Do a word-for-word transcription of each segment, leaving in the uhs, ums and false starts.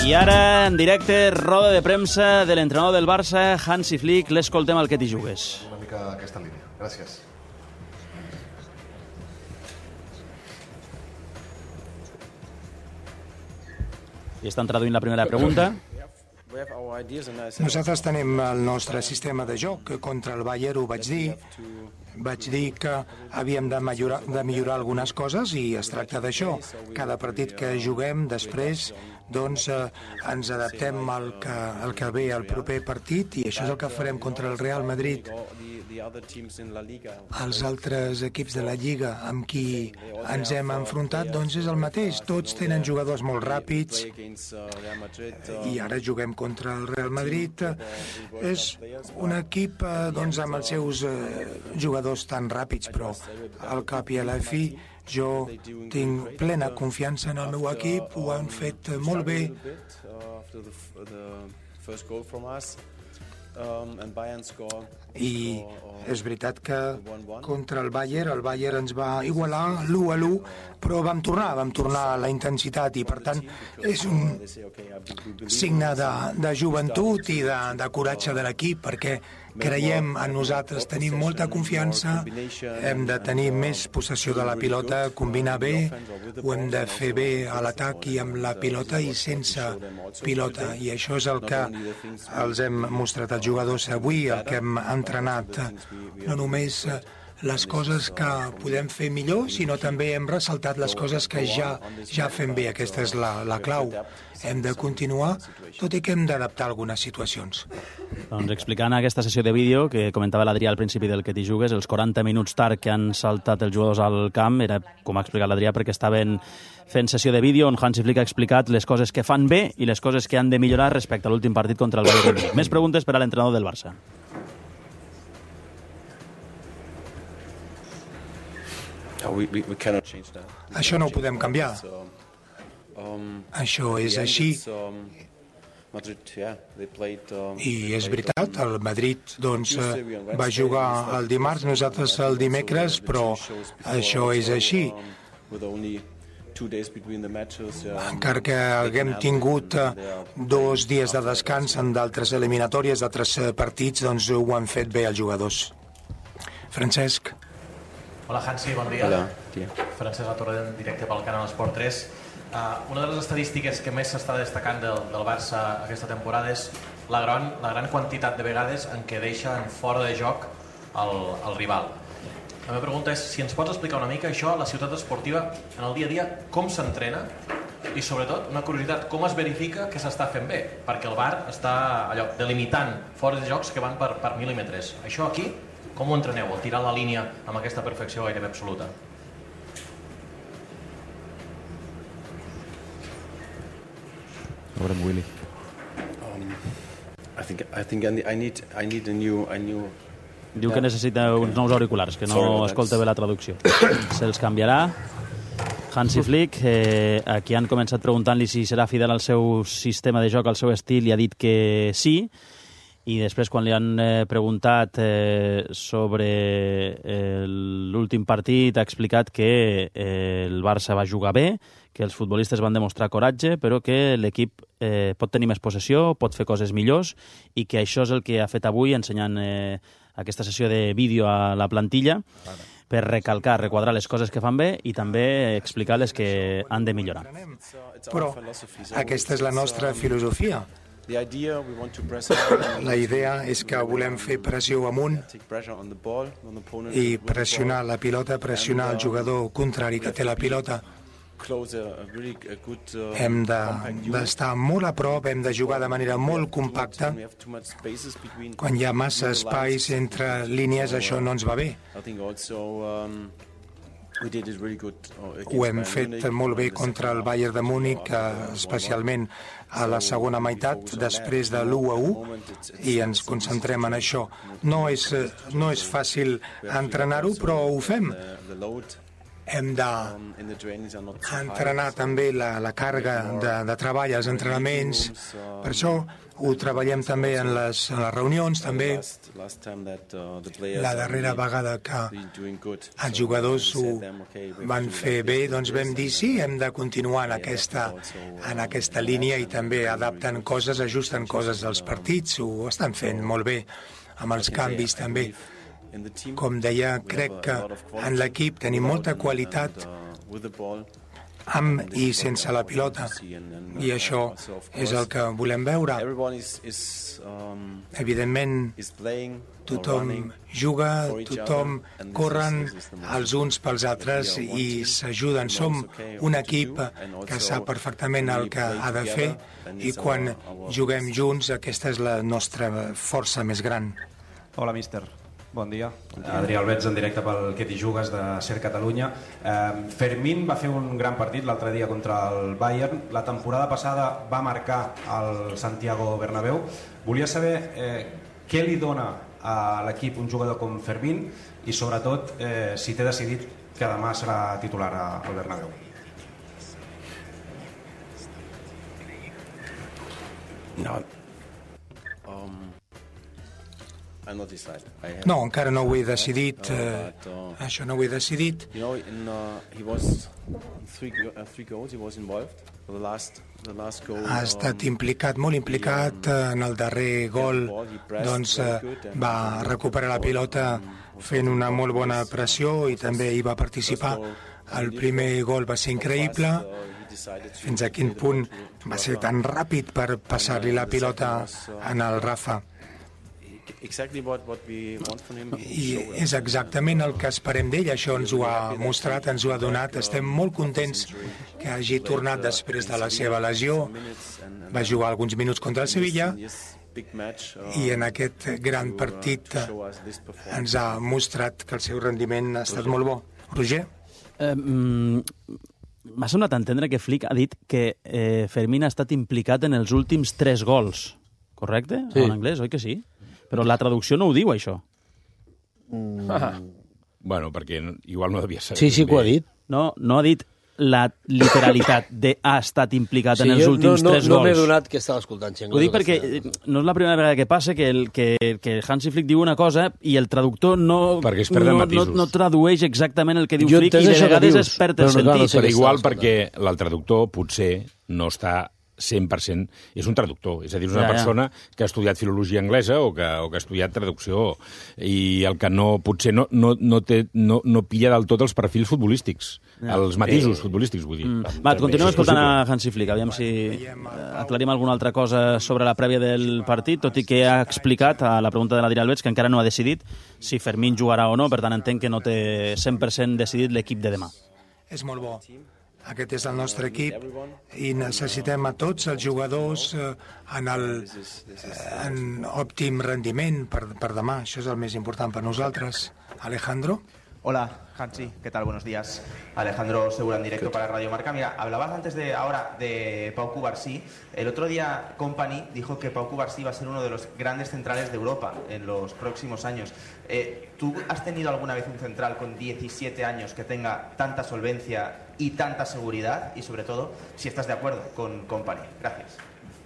I ara, en directe, roda de premsa de l'entrenador del Barça, Hansi Flick. L'escoltem al que t'hi jugues. Una mica aquesta línia. Gràcies. I estan traduint la primera pregunta. Nosaltres tenim el nostre sistema de joc. Contra el Bayern ho vaig dir. Vaig dir que havíem de millorar, de millorar algunes coses i es tracta d'això. Cada partit que juguem després doncs eh, ens adaptem al que, al que ve al proper partit i això és el que farem contra el Real Madrid. Els altres equips de la Lliga amb qui ens hem enfrontat doncs és el mateix. Tots tenen jugadors molt ràpids i ara juguem contra el Real Madrid. És un equip eh, doncs, amb els seus eh, jugadors tan ràpids, però al cap i a la fi jo tinc plena confiança en el meu equip, ho han fet molt bé. I és veritat que contra el Bayern, el Bayern ens va igualar l'u a l'u, però vam tornar, vam tornar a la intensitat i per tant és un signe de, de joventut i de, de coratge de l'equip perquè creiem en nosaltres, tenim molta confiança, hem de tenir més possessió de la pilota, combinar bé, ho hem de fer bé a l'atac i amb la pilota i sense pilota. I això és el que els hem mostrat als jugadors avui, el que hem entrenat. No només les coses que podem fer millor, sinó també hem ressaltat les coses que ja ja fem bé. Aquesta és la, la clau. Hem de continuar, tot i que hem d'adaptar algunes situacions. Doncs explicant aquesta sessió de vídeo que comentava l'Adrià al principi del que t'hi jugues, els quaranta minuts tard que han saltat els jugadors al camp, era, com ha explicat l'Adrià, perquè estaven fent sessió de vídeo on Hansi Flick ha explicat les coses que fan bé i les coses que han de millorar respecte a l'últim partit contra el Bayern. Més preguntes per a l'entrenador del Barça. Això no ho podem canviar. Això és així. I és veritat, el Madrid doncs, va jugar el dimarts, nosaltres el dimecres, però això és així. Encara que haguem tingut dos dies de descans en d'altres eliminatòries, d'altres partits, doncs ho han fet bé els jugadors. Francesc. Hola, Hansi, bon dia. Hola, tia. Francesc La Torre, en directe pel canal Esport tres. Uh, una de les estadístiques que més s'està destacant del, del Barça aquesta temporada és la gran, la gran quantitat de vegades en què deixa en fora de joc el, el rival. La meva pregunta és si ens pots explicar una mica això a la ciutat esportiva, en el dia a dia, com s'entrena i, sobretot, una curiositat, com es verifica que s'està fent bé? Perquè el V A R està allò, delimitant fora de jocs que van per, per mil·límetres. Això aquí, com ho entreneu, el tirar la línia amb aquesta perfecció gairebé absoluta? Obrem Willy. Um, I think I think I need I need a new a new. Diu que necessita uns nous auriculars, que no escolta bé la traducció. Se'ls canviarà. Hansi Flick, eh, a qui han començat preguntant-li si serà fidel al seu sistema de joc, al seu estil, i ha dit que sí. I després, quan li han eh, preguntat eh, sobre eh, l'últim partit, ha explicat que eh, el Barça va jugar bé, que els futbolistes van demostrar coratge, però que l'equip eh, pot tenir més possessió, pot fer coses millors, i que això és el que ha fet avui, ensenyant eh, aquesta sessió de vídeo a la plantilla, per recalcar, requadrar les coses que fan bé i també explicar les que han de millorar. Però aquesta és la nostra filosofia. La idea és que volem fer pressió amunt i pressionar la pilota, pressionar el jugador contrari que té la pilota. Hem d'estar molt a prop, hem de jugar de manera molt compacta. Quan hi ha massa espais entre línies, això no ens va bé. Ho hem fet molt bé contra el Bayern de Múnich, especialment a la segona meitat, després de l'u a u, i ens concentrem en això. No és, no és fàcil entrenar-ho, però ho fem. hem d'entrenar també la, la càrrega de, de treball als entrenaments. Per això ho treballem també en les, en les reunions, també. La darrera vegada que els jugadors ho van fer bé, doncs vam dir sí, hem de continuar en aquesta, en aquesta línia i també adapten coses, ajusten coses als partits, ho estan fent molt bé amb els canvis també. Com deia, crec que en l'equip tenim molta qualitat amb i sense la pilota, i això és el que volem veure. Evidentment, tothom juga, tothom corren els uns pels altres i s'ajuden. Som un equip que sap perfectament el que ha de fer i quan juguem junts aquesta és la nostra força més gran. Hola, míster. Bon dia. Adrià Albets, en directe pel Que t'hi jugues de Ser Catalunya. Eh, Fermín va fer un gran partit l'altre dia contra el Bayern. La temporada passada va marcar al Santiago Bernabéu. Volia saber eh, què li dona a l'equip un jugador com Fermín i sobretot eh, si té decidit que demà serà titular al Bernabéu. No. Um... No, encara no ho he decidit, eh, això no ho he decidit. Ha estat implicat, molt implicat en el darrer gol, doncs va recuperar la pilota fent una molt bona pressió i també hi va participar. El primer gol va ser increïble, fins a quin punt va ser tan ràpid per passar-li la pilota en el Rafa. I és exactament el que esperem d'ell, això ens ho ha mostrat, ens ho ha donat. Estem molt contents que hagi tornat després de la seva lesió. Va jugar alguns minuts contra el Sevilla i en aquest gran partit ens ha mostrat que el seu rendiment ha estat molt bo. Roger? Eh, mm, m'ha semblat entendre que Flick ha dit que eh, Fermín ha estat implicat en els últims tres gols, correcte? Sí. En anglès, oi que sí? Però la traducció no ho diu, això. Mm. Ah. Bueno, perquè igual no devia ser. Sí, sí que ho ha dit. No, no ha dit la literalitat de ha estat implicat sí, en els últims no, no, tres no gols. No m'he donat que estava escoltant. Ho dic perquè no és la primera vegada que passa que, el, que, que Hansi Flick diu una cosa i el traductor no, no, no, no tradueix exactament el que diu jo Flick i de vegades es perd el sentit. No, però igual perquè el traductor potser no està cent per cent, és un traductor, és a dir, és una ja, persona ja. que ha estudiat filologia anglesa o que, o que ha estudiat traducció i el que no, potser no, no, no, té, no, no pilla del tot els perfils futbolístics, ja. els matisos eh. futbolístics, vull dir. Mm. Va, continuem escoltant a Hansi Flick, aviam si aclarim alguna altra cosa sobre la prèvia del partit, tot i que ha explicat a la pregunta de l'Adrià Albets que encara no ha decidit si Fermín jugarà o no, per tant entenc que no té cent per cent decidit l'equip de demà. És molt bo. Aquest és el nostre equip i necessitem a tots els jugadors en, el, en òptim rendiment per, per demà. Això és el més important per nosaltres. Alejandro. Hola, Hansi, ¿qué tal? Buenos días. Alejandro Segura en directo para Radio Marca. Mira, hablabas antes de ahora de Pau Cubarsí. El otro día Company dijo que Pau Cubarsí va a ser uno de los grandes centrales de Europa en los próximos años. Eh, ¿Tú has tenido alguna vez un central con diecisiete años que tenga tanta solvencia y tanta seguridad? Y sobre todo, si estás de acuerdo con Company. Gracias.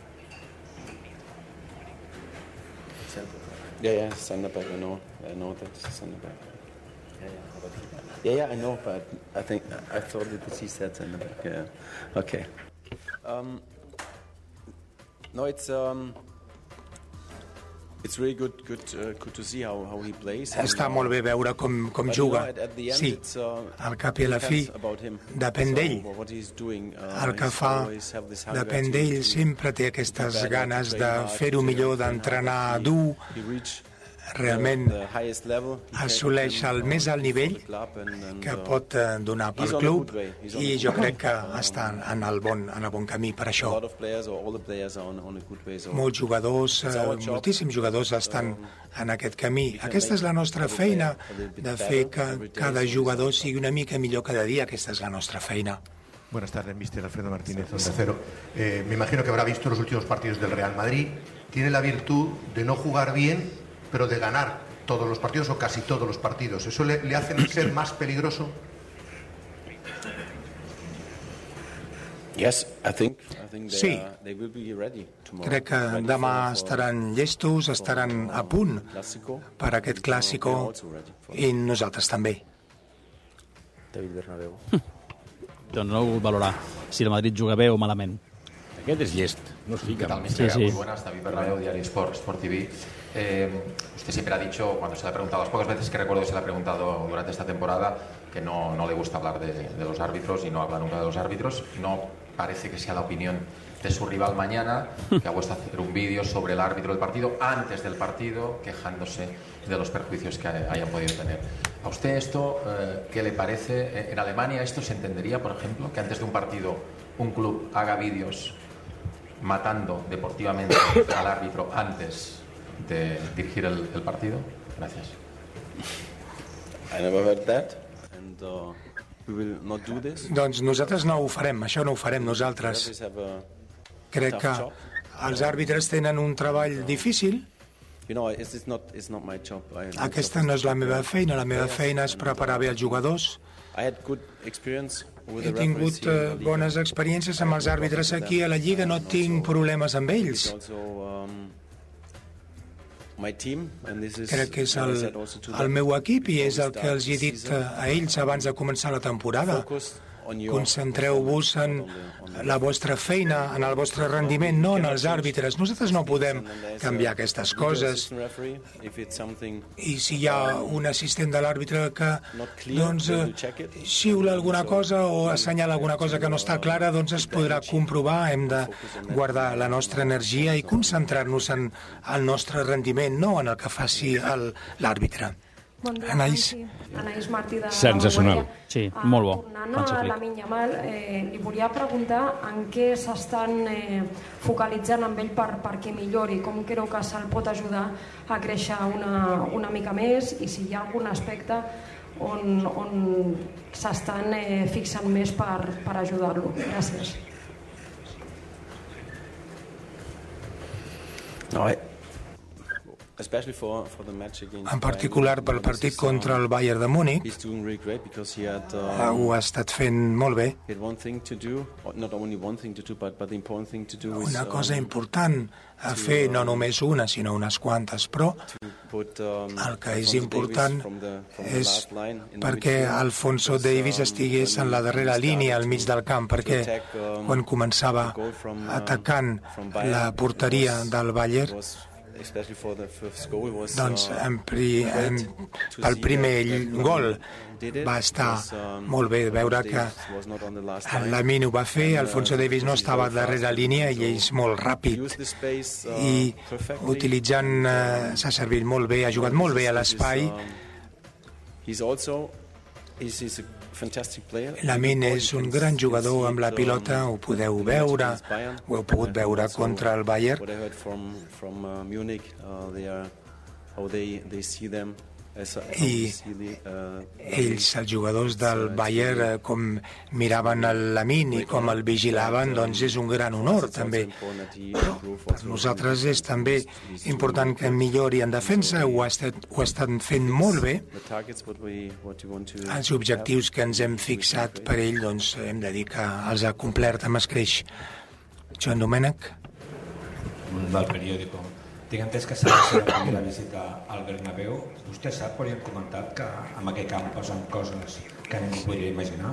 Yeah, yeah, center back. I know, I know that center back. Yeah, yeah, I know, but I think I thought that he said center back. Yeah, okay. Um, no, it's um, it's really good, good, uh, good to see how how he plays. Està molt bé veure com com juga. Sí, al cap i a la fi depèn d'ell. El que fa depèn d'ell, sempre té aquestes ganes de fer-ho millor, d'entrenar dur. Realment assoleix el més alt nivell que pot donar pel club i jo crec que està en el bon, en el bon camí per això. Molts jugadors, moltíssims jugadors estan en aquest camí. Aquesta és la nostra feina, de fer que cada jugador sigui una mica millor cada dia. Aquesta és la nostra feina. Buenas tardes, mister Alfredo Martínez, Onda Cero. Eh, me imagino que habrá visto los últimos partidos del Real Madrid. Tiene la virtud de no jugar bien, pero de ganar todos los partidos o casi todos los partidos. ¿Eso le, le hace ser más peligroso? Yes, I think, I think they, Sí. are, they will be ready tomorrow. Crec que Ready demà for- for estaran llestos, estaran a punt Clásico. per aquest clàssico We are also ready for i nosaltres també. David Bernabéu. Doncs no he volgut valorar si el Madrid juga bé o malament. Aquest és llest, no es fica. ¿Qué tal, Sí, mister? sí. Muy buenas, David Bernabéu, Diario Sport, Sport T V. Eh, usted siempre ha dicho, cuando se le ha preguntado, las pocas veces que recuerdo que se le ha preguntado durante esta temporada, que no, no le gusta hablar de, de los árbitros y no habla nunca de los árbitros. No parece que sea la opinión de su rival mañana, que ha puesto a hacer un vídeo sobre el árbitro del partido, antes del partido, quejándose de los perjuicios que hayan podido tener. ¿A usted esto eh, qué le parece? En Alemania esto se entendería, por ejemplo, que antes de un partido un club haga vídeos matando deportivamente al árbitro antes de dirigir el, el partido? Gracias. I never heard that, and uh, we will not do this. Doncs nosaltres no ho farem, això no ho farem nosaltres. Referees have a Crec que els àrbitres tenen un treball difícil. You know, it's, it's not it's not my job. I, Aquesta no és la meva feina, la meva feina és preparar bé els jugadors. I had good experience with He the referees tingut here in eh, the league. bones experiències amb els àrbitres aquí a la Lliga, no tinc problemes amb ells. Also, um, my team, and this is Crec que és what I el, said also to el them. meu equip i és el que els he dit eh, a ells abans de començar la temporada. Focus on your Concentreu-vos en la vostra feina, en el vostre rendiment, no en els àrbitres. Nosaltres no podem canviar aquestes coses. referee, if it's something I si hi ha un assistent de l'àrbitre que doncs, eh, xiula alguna cosa o assenyala alguna cosa que no està clara, doncs es podrà comprovar. Hem de guardar la nostra energia i concentrar-nos en el nostre rendiment, no en el que faci el- l'àrbitre. Bon dia, Anaïs. Franci. Anaïs Martí de Sensacional. La Vanguardia. Sí, Ah, molt bo, Tornant Hansi a Flick. Lamine Yamal, eh, li volia preguntar en què s'estan eh, focalitzant amb ell per, perquè millori, com creu que se'l pot ajudar a créixer una, una mica més i si hi ha algun aspecte on, on s'estan eh, fixant més per, per ajudar-lo. Gràcies. No, I, especially for, for the match against En particular pel partit contra el Bayern de Múnich, he's doing really great because he had eh, um, ho ha estat fent molt bé. he had one thing to do, or not only one thing to do, but, but the important thing to do is Una cosa um, important a fer, no només una, sinó unes quantes, però put, um, el que és Alphonso important Davies from the, from the és last line in the perquè midfield, Alfonso because, Davies um, estigués when en la he darrera started línia al to- mig del camp, perquè to attack, um, quan començava the goal from, um, atacant from Bayern, la porteria it was- del Bayern, it was, especially for the first goal, it was, doncs uh, en pri, en, great to pel see primer that- that gol Lamine did it, va estar because, um, molt bé veure que Davies was not on the last en line. Lamine ho va fer, And, uh, Alfonso Davies no he's estava very fast, darrere línia i so ell és molt ràpid use the space, uh, i perfectly. utilitzant eh, s'ha servit molt bé, ha jugat molt bé a l'espai. Um, he's also he's, he's a fantastic player. Lamine és un gran jugador amb la pilota, ho podeu veure, ho heu pogut veure contra el Bayern. What I heard from from uh, Munich, uh, they are how they they see them as a, how I they see the, uh, ells, els jugadors del Bayern, eh, com miraven el Lamine i com el vigilaven, doncs és un gran honor també. Però per nosaltres és també important que millori en defensa, ho, ha estat, ho estan fent molt bé. the targets what we what you want to Els objectius que ens hem fixat per ell, doncs hem de dir que els ha complert amb escreix. Joan Domènech. Del periòdico. Tinc entès que serà la seva primera visita al Bernabéu. Vostè sap, però hem comentat que en aquell camp passen coses que ningú podria imaginar.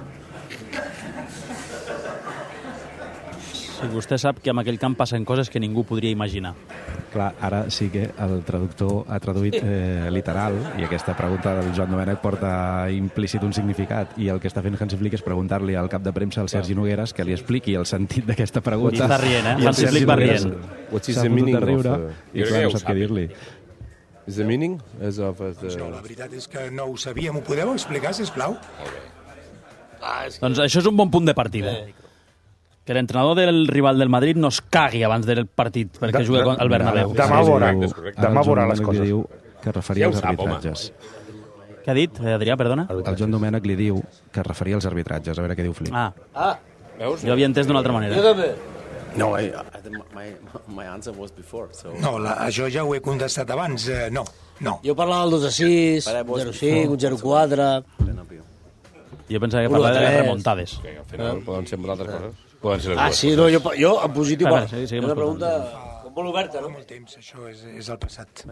Si vostè sap que en aquell camp passen coses que ningú podria imaginar. Clar, ara sí que el traductor ha traduït eh, literal i aquesta pregunta del Joan Domènech porta implícit un significat i el que està fent Hansi Flick és preguntar-li al cap de premsa, al Sergi Nogueres, que li expliqui el sentit d'aquesta pregunta. I està rient, eh? I el Hansi Sergi Flick va Nogueres rient. What is s'ha the fotut meaning de riure of, uh, i clar, no sap què dir-li. Is the meaning as of as the... No, la veritat és que no ho sabíem. Ho podeu explicar, sisplau? Doncs això és un bon punt de partida. Que l'entrenador del rival del Madrid no es cagui abans del partit perquè De- juga de- al Bernabéu. Demà Sí, veurà, diu- demà ara el Joan veurà les Domènech li coses. diu que es referia Ja ho als sap, home. arbitratges. Què ha dit, eh, Adrià, perdona? El Joan Domènech li diu que es referia als arbitratges. A veure què diu Flick. Ah, Ah, jo havia entès d'una altra manera. jo també. No, I, I think my my answer was before. So No, la, això ja ho he contestat abans. Eh, no, no. Jo parlava del dos a sis, Para vos- zero cinc, un zero quatre... Jo pensava que Uno parlava de les tres. remuntades. Que al final poden ser moltes altres coses. Poden ser les Ah, dues sí, coses. no, jo, jo en positiu... Va, Va, va, sí, sí, una escoltant. pregunta molt oberta, no? Fa molt temps, això és, és el passat.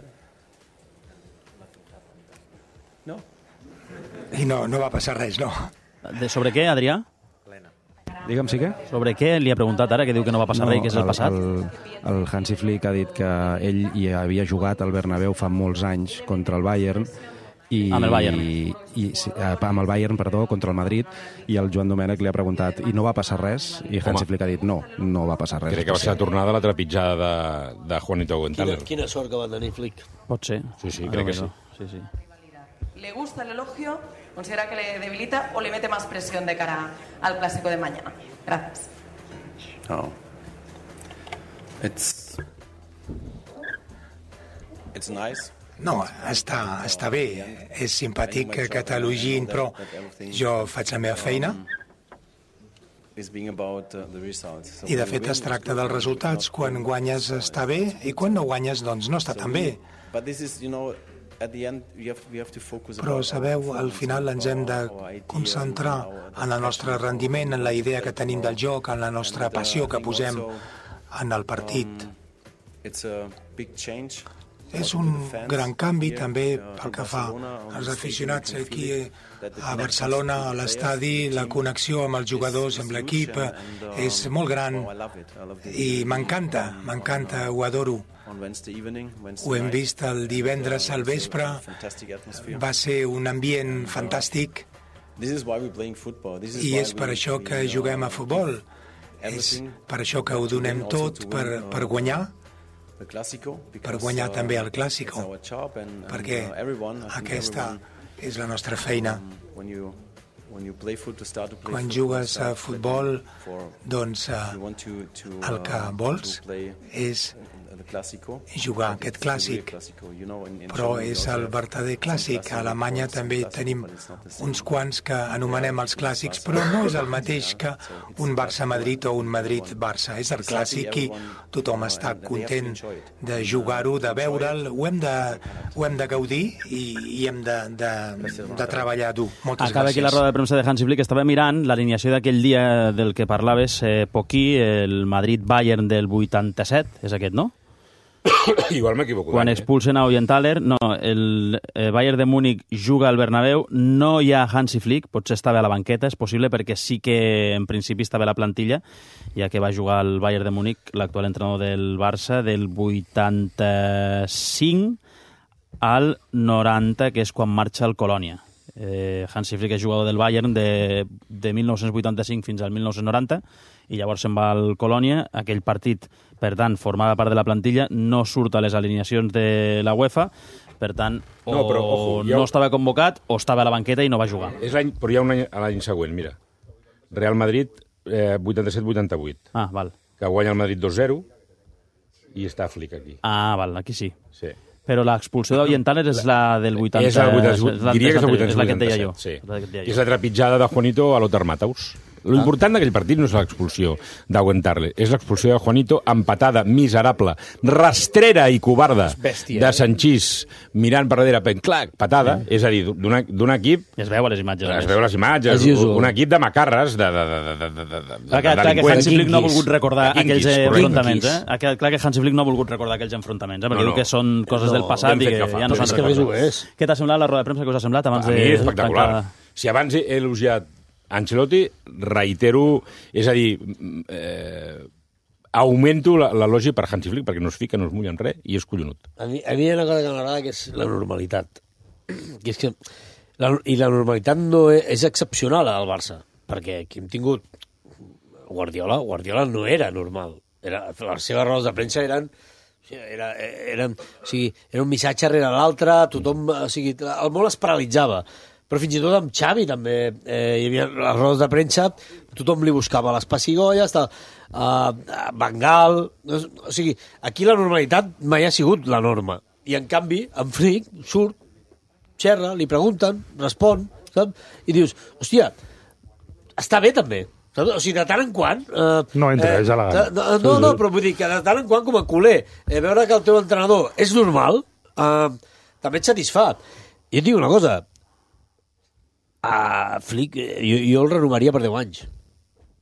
No. I no, no va passar res, no. De, sobre què, Adrià? Digue'm, sí que? Sobre què li ha preguntat ara, que diu que no va passar res i que és el passat? El, el Hansi Flick ha dit que ell hi havia jugat al Bernabéu fa molts anys contra el Bayern i, Amb el Bayern. i, i, sí, eh, amb el Bayern, perdó, contra el Madrid, i el Joan Domènech li ha preguntat i no va passar res? I Hansi Home. Flick ha dit no, no va passar res. Crec que va ser la tornada la trepitjada de, de Juanito Quina, Aguentaler. quina sort que va tenir Flick. Pot ser. Sí, sí, Ah, crec que bueno, sí. sí, sí. ¿Le gusta el elogio? ¿Considera que le debilita o le mete más presión de cara al clásico de mañana? Gracias. Oh. It's it's nice. No, està, està bé, és simpàtic que t'elogin, però jo faig la meva feina It's being about uh, the results. So i de when fet you es win, tracta dels resultats. Quan guanyes està bé i quan no guanyes doncs no està tan bé. But this is, you know, at the end we have we have to focus Però about sabeu, our al final ens hem de our idea, concentrar our- en el nostre rendiment, en la idea que tenim del joc, en la nostra And, uh, passió que I think posem also, en el partit. um, It's a big change. És un gran canvi també pel que fa als aficionats aquí a Barcelona, a l'estadi, la connexió amb els jugadors, amb l'equip, és molt gran i m'encanta, m'encanta, ho adoro. On Wednesday evening, Wednesday Ho hem night, vist el divendres al vespre, fantastic atmosphere. va ser un ambient fantàstic This is why we're playing football. This is i why és per we- això we, que uh, juguem a futbol. És everything per això que ho donem tot per, per guanyar, the Clásico, per because, guanyar uh, també el it's Clàssico, our job and- and, perquè uh, everyone, I think aquesta everyone, és la nostra feina. um, when you when you play football, start to play Quan football, jugues a start futbol, for- doncs eh, you want to, to, el que uh, vols to play és the Clásico, jugar but aquest it's the real clàssic. Clásico, you know, in- in Però Germany we és also el have verdader some clàssic. Clásico A Alemanya reports, some també Clásico, tenim but it's not the same. uns quants que anomenem els clàssics, però no és el mateix que un Barça-Madrid o un Madrid-Barça. És el clàssic i tothom està content de jugar-ho, de veure'l. Ho hem de, ho hem de gaudir i, i hem de, de, de treballar dur. Moltes Acaba aquí la gràcies. roda de premsa de Hansi Flick. Estava mirant l'alineació d'aquell dia del que parlaves, eh, Poquí, el Madrid-Bayern del vuitanta-set, és aquest, no? Igual m'equivoco. Quan eh? expulsen a Augenthaler, no, el eh, Bayern de Múnich juga al Bernabéu, no hi ha Hansi Flick, potser estava a la banqueta, és possible, perquè sí que en principi estava a la plantilla, ja que va jugar al Bayern de Múnich, l'actual entrenador del Barça, del vuitanta-cinc al noranta, que és quan marxa el Colònia. Eh, Hansi Flick és jugador del Bayern de, de mil nou-cents vuitanta-cinc fins al mil nou-cents noranta, i llavors se'n va al Colònia. Aquell partit, per tant, formava part de la plantilla, no surt a les alineacions de la UEFA, per tant, o No, però, ojo, ja ho- no estava convocat o estava a la banqueta i no va jugar. És l'any, però hi ha un any, a l'any següent, mira. Real Madrid, eh, vuitanta-set vuitanta-vuit. Ah, val. Que guanya el Madrid dos zero i està Flick aquí. Ah, val, aquí sí. Sí. Però l'expulsió d'Augenthaler és la del vuitanta... És el vuitanta-vuit, és la- diria que és el és la que et deia jo. vuitanta-set, sí. És la que et deia És jo. la trepitjada de Juanito a Lothar Matthaus. L'important d'aquell partit no és l'expulsió d'Aguentarle, és l'expulsió de Juanito, empatada, miserable, rastrera i covarda bèstia, de eh? Sanchís mirant per darrere, pen, clac, patada, Sí. és a dir, d'un d'un equip... Es veu a les imatges. a Es més. veu les imatges, As usual. un equip de macarres, de, de, de, de, de, de, de, Clar que, clar que delinqüents. Hansi Flick no ha volgut recordar De aquells quinquis, eh, correcte. enfrontaments, eh? Ah, que- Clar que Hansi Flick no ha volgut recordar aquells enfrontaments, eh? Perquè No, no. diu que són coses No, del passat ben i fet que que fa. ja no Però s'han és que a més ho recordat. és. Què t'ha semblat la roda de premsa? Què us ha semblat abans A mi de és espectacular. tancar? Si abans he elogiat Ancelotti, reitero, és a dir, eh, augmento la- l'elogi per Hansi Flick, perquè no es fica, no es mulla en res, i és collonut. A mi, a mi hi ha una cosa que m'agrada, que és la normalitat. Que és que la, I la normalitat no és, és excepcional al Barça, perquè aquí hem tingut Guardiola, Guardiola no era normal. Era, les seves rodes de premsa eren era, eren, o sigui, era un missatge rere l'altre, tothom, o sigui, el món es paralitzava. Però fins i tot amb Xavi també eh, hi havia les rodes de premsa, tothom li buscava les pessigolles, uh, Bengal... O sigui, aquí la normalitat mai ha sigut la norma. I en canvi, en Flick surt, xerra, li pregunten, respon, saps? I dius, hòstia, està bé també. Saps? O sigui, de tant en quant... Eh, No entra, és elegant. de- de- No, no, però vull dir que de tant en quant, com a culer, eh, veure que el teu entrenador és normal, eh, també et satisfà. I et dic una cosa, a Flick, eh, jo, jo el renovaria per deu anys.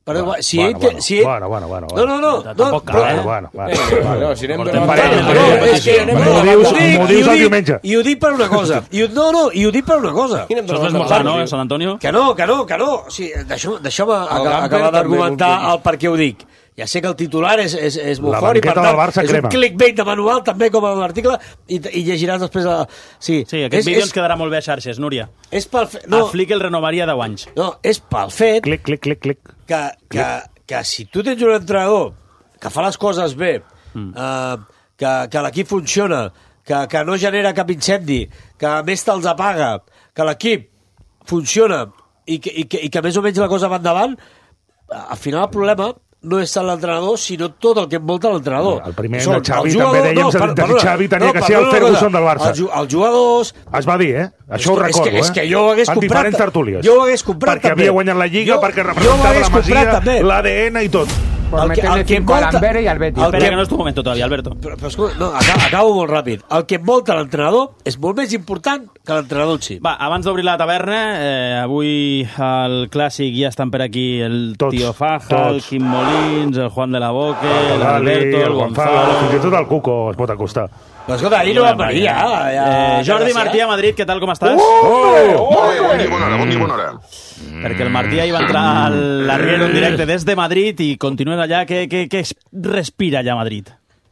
Però, bueno, si bueno, ell... bueno, si ell... bueno, bueno, bueno, No, no, no. no tampoc cal, eh? Bueno, bueno, bueno. No, si anem de Portem banda... parell, No, no, és que anem M'ho de dius- banda. m'ho dius el diumenge. I ho dic per una cosa. I ho, no, no, i ho dic per una cosa. Quina Això és l'esmorzar, no, Sant Antonio? Que no, que no, que no. O sigui, deixa'm, deixa'm El Gamper acabar també d'argumentar vol dir. el per què ho dic. Ja sé que el titular és, és, és molt La fort i per banqueta del tant Barça és crema. un clickbait de manual també com a l'article i, i llegiràs després a... Sí, Sí, aquest és, vídeo és, ens quedarà molt bé a xarxes, Núria. és pel fet... No. No, A Flick el renovaria deu anys. no, és pel fet Clic, clic, clic, clic. que, que, que si tu tens un entrenador que fa les coses bé, mm. eh, que, que l'equip funciona, que, que no genera cap incendi, que a més te'ls apaga, que l'equip funciona i que, i, que, i que més o menys la cosa va endavant, al final el problema no és tant l'entrenador, sinó tot el que envolta l'entrenador. El primer Són any de Xavi els també jugadors- dèiem no, que per- el perdona, Xavi tenia no, que ser perdona el una Ferguson cosa. del Barça. Els, ju- els jugadors... Es va dir, eh? Això ho És que- recordo, és que, eh? és que jo ho hagués en comprat... diferents tertúlies. Jo ho hagués comprat perquè també. havia guanyat la Lliga, Jo- perquè jo ho representava hagués la comprat Masia, també. l'A D N i tot. Por El que- meterle el que cinco al envolta- Amberes y al Betis. el Espera, que- que no és tu moment todavía, Alberto. Però, però escolta, no, acabo, acabo molt ràpid. El que envolta l'entrenador és molt més important que l'entrenador en si. Va, abans d'obrir la taverna, eh, avui al Clàssic ja estan per aquí el Tots, Tio Faja, tots. el Quim Molins, el Juan de la Boque, El l'Alberto, el el Gonzalo, fins i Gonzalo... tot el Cuco es pot acostar. Però escolta, ahir no van venir ja. ja Eh, Jordi Martí a Madrid, què tal, com estàs? Oh! Molt bé, bon dia, bona hora, bon dia, bona hora. Perquè el Martí ahir va entrar al Arriero en directe des de Madrid i continuen allà. Què, què, què es respira allà a Madrid?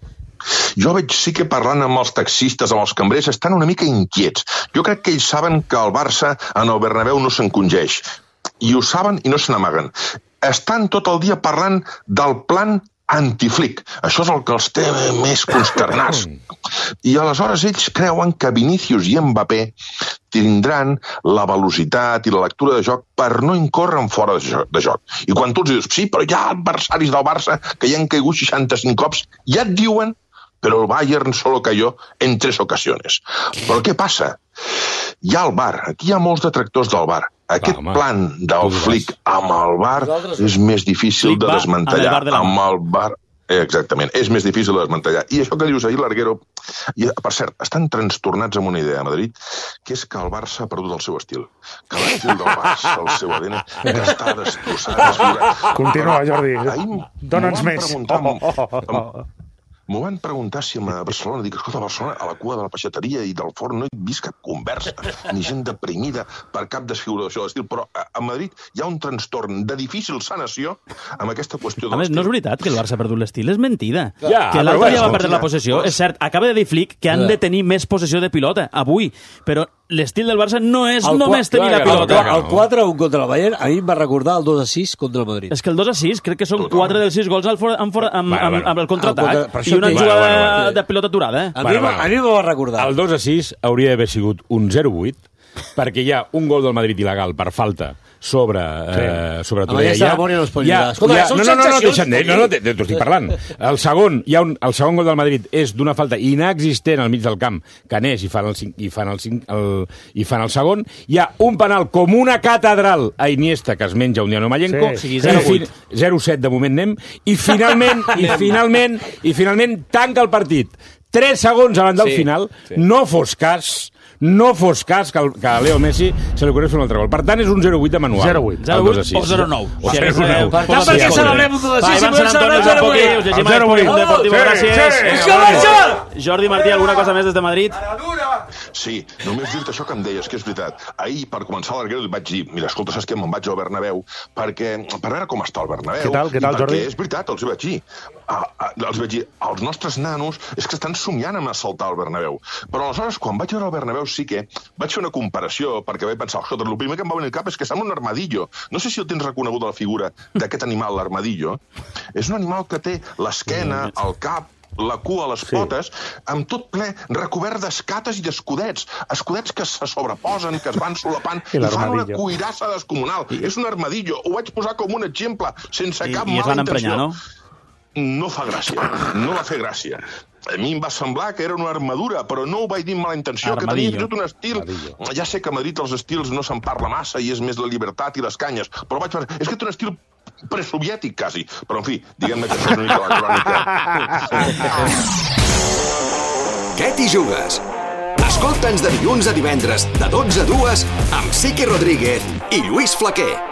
Jo veig sí que parlant amb els taxistes, amb els cambrers, estan una mica inquiets. Jo crec que ells saben que el Barça en el Bernabéu no s'encongeix. I ho saben i no se n'amaguen. Estan tot el dia parlant del plan anti-Flick. Això és el que els té més consternats. I aleshores ells creuen que Vinícius i Mbappé tindran la velocitat i la lectura de joc per no incórrer en fora de joc. De joc. I quan tu els dius, sí, però hi ha adversaris del Barça que ja han caigut seixanta-cinc cops, ja et diuen, però el Bayern solo cayó en tres ocasiones. Però què passa? Hi ha el V A R, aquí hi ha molts detractors del V A R. Aquest home, plan del Flick amb el V A R és més difícil Flick de va desmantellar. amb el V A R de la mà. Amb el V A R, eh, exactament, és més difícil de desmantellar. I això que dius ahir, Larguero, i, per cert, estan trastornats amb una idea a Madrid, que és que el Barça ha perdut el seu estil. Que l'estil del Barça, el seu A D N, que està destrossat, desfigurat. Continua, Jordi. Ahir Dóna'ns m'ho van més. preguntar Oh, oh, oh, oh. amb- M'ho van preguntar si a Barcelona, dic, escolta, a Barcelona, a la cua de la peixateria i del forn no he vist cap conversa, ni gent deprimida per cap desfiguració de l'estil, però a, a Madrid hi ha un trastorn de difícil sanació amb aquesta qüestió de A més, l'estil. no és veritat que el Barça ha perdut l'estil, és mentida. Ja, que però l'altre dia bueno, va perdre la possessió. És cert, acaba de dir Flick que han de tenir més possessió de pilota, avui, però l'estil del Barça no és El només qua- tenir la el, pilota. el quatre a un contra el Bayern, a mi em va recordar el dos a sis contra el Madrid. És que el dos a sis crec que són quatre dels sis gols al fora, amb, fora, amb, Bueno, amb, bueno. amb el contraatac El contra- per i això una et dic- jugada Bueno, bueno, bueno. de pilota aturada. Eh? A, Bueno, mi, bueno. a mi me va recordar. El dos a sis hauria d'haver sigut un zero vuit, perquè hi ha un gol del Madrid il·legal per falta sobre, sí. eh, sobre Amb aquesta memòria no es pot lligar. Escolta, hi ha, són no, no, no, no, sensacions, deixa'm dir, no, no, te- t'ho estic parlant. El segon, hi ha un, el segon gol del Madrid és d'una falta inexistent al mig del camp, que neix i fan el, cinc, i fan el, cinc, el, i fan el segon. Hi ha un penal com una catedral a Iniesta que es menja un Diano Mayenko. Sí, sí, zero vuit. zero set de moment anem. I finalment, i finalment, i finalment tanca el partit. Tres segons abans del Sí, final, sí. no fos cas no fos cas que, el, que a Leo Messi se li ocorrés fer un altre gol. Per tant, és un zero vuit de manual. zero vuit. zero vuit o zero nou. O Si zero hagués- nou. Per tant, per què celebrem un dos a sis? Si podem celebrar un zero vuit. Us llegim a zero vuit. Esporte Deportivo, Sí, gràcies. sí. És que Barça! Jordi Martí, alguna cosa més des de Madrid? Sí, només dir-te això que em deies, que és veritat. Ahir, per començar l'Arguero, et vaig dir, mira, escolta, saps què? Me'n vaig al Bernabéu perquè, per veure com està el Bernabéu. Què tal, què tal, i perquè, Jordi? és veritat, els hi vaig dir. Ah, ah, els vaig dir, els nostres nanos és que estan somiant amb assaltar el Bernabéu. Però aleshores, quan vaig veure el Bernabéu, sí que vaig fer una comparació, perquè vaig pensar, escolta, el primer que em va venir al cap és que sembla un armadillo. No sé si el tens reconegut a la figura d'aquest animal, l'armadillo. És un animal que té l'esquena, el cap, la cua a les potes, amb tot ple recobert d'escates i d'escudets. Escudets que se sobreposen, que es van solapant I i, fan una l'armadillo. cuirassa descomunal. I... És un armadillo. Ho vaig posar com un exemple, sense I, cap i es mala van intenció. emprenyar, no? No fa gràcia, no va fer gràcia. A mi em va semblar que era una armadura, però no ho vaig dir amb mala intenció, Armadillo. que tenia tot un estil. Armadillo. Ja sé que a Madrid els estils no se'n parla massa i és més la llibertat i les canyes, però vaig pensar, és que té un estil presoviètic, quasi. Però, en fi, diguem-ne que això és una mica la crònica. Què t'hi jugues? Escolta'ns de dilluns a divendres, de dotze a dues, amb Sique Rodríguez i Lluís Flaquer.